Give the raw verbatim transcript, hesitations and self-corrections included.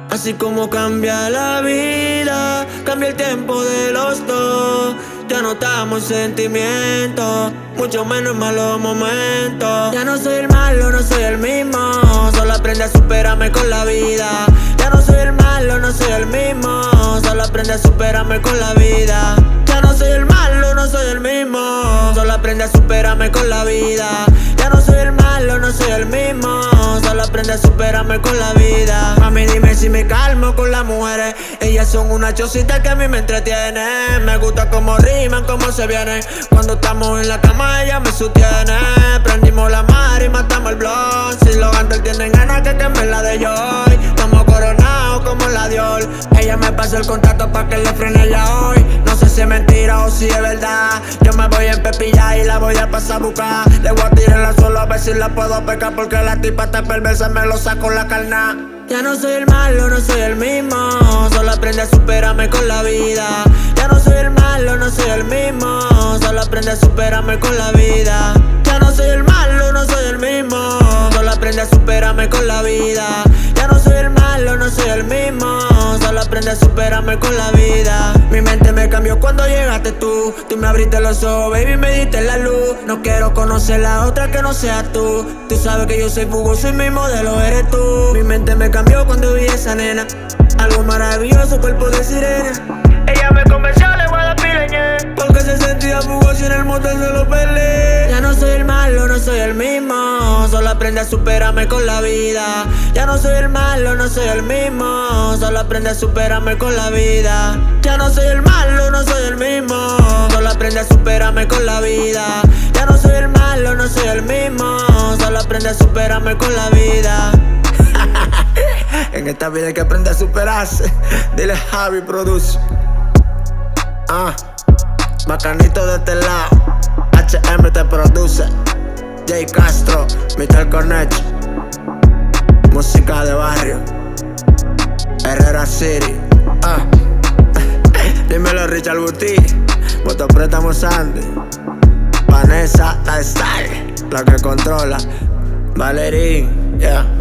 Así como cambia la vida, cambia el tiempo de los dos. Ya no estamos en sentimientos, mucho menos en malos momentos. Ya no soy el malo, no soy el mismo, solo aprende a superarme con la vida. Ya no soy el malo, no soy el mismo, solo aprende a superarme con la vida. Ya no soy el malo, no soy el mismo, solo aprende a superarme con la vida. Ya no soy el malo, no soy el mismo, solo aprende a superarme con la vida. Mami, dime si me calmo con las mujeres, ellas son una chocita que a mí me entretiene. Me gusta como riman, como se vienen, cuando estamos en la cama ella me sostiene. Prendimos la mar y matamos el blog, si los gantes tienen ganas que quemen la de Joy. Estamos coronados como la Dior, ella me pasa el contacto pa' que le frene ella hoy. No sé si es mentira o si es verdad, yo me voy a empepillar y la voy a pasar a buscar. Le voy a tirarla solo a ver si la puedo pecar, porque la tipa está perversa, me lo saco la carna. Ya no soy el malo, no soy el mismo, solo aprende a superarme con la vida. Ya no soy el malo, no soy el mismo, solo aprende a superarme con la vida. Ya no soy el malo, no soy el mismo, solo aprende a superarme con la vida. Ya no soy el malo, no soy el mismo, solo aprende a superarme con la vida. Mi mente me cambió cuando llegaste tú, tú me abriste los ojos, baby, me diste la luz. No quiero conocer la otra que no seas tú, tú sabes que yo soy fugoso y mi modelo eres tú. Mi mente me cambió cuando vi a esa nena, algo maravilloso, cuerpo de sirena. Ella me convenció, le voy a dar pileñe, porque se sentía fugoso y en el motel se lo peleé. Ya no soy el malo, no soy el mismo, solo aprende a superarme con la vida. Ya no soy el malo, no soy el mismo, solo aprende a superarme con la vida. Ya no soy el malo, no soy el mismo, solo aprende a superarme con la vida. Ya no soy el malo, no soy el mismo, solo aprende a superarme con la vida. En esta vida hay que aprender a superarse. Dile Javi Produce. Ah, bacanito de este lado. H M te produce. Jay Castro, mister Cornech. Música de barrio. Herrera City. Ah. Dímelo Richard Buti. Voto Préstamo Sandy. Vanessa, la style, la que controla. Valerín, yeah.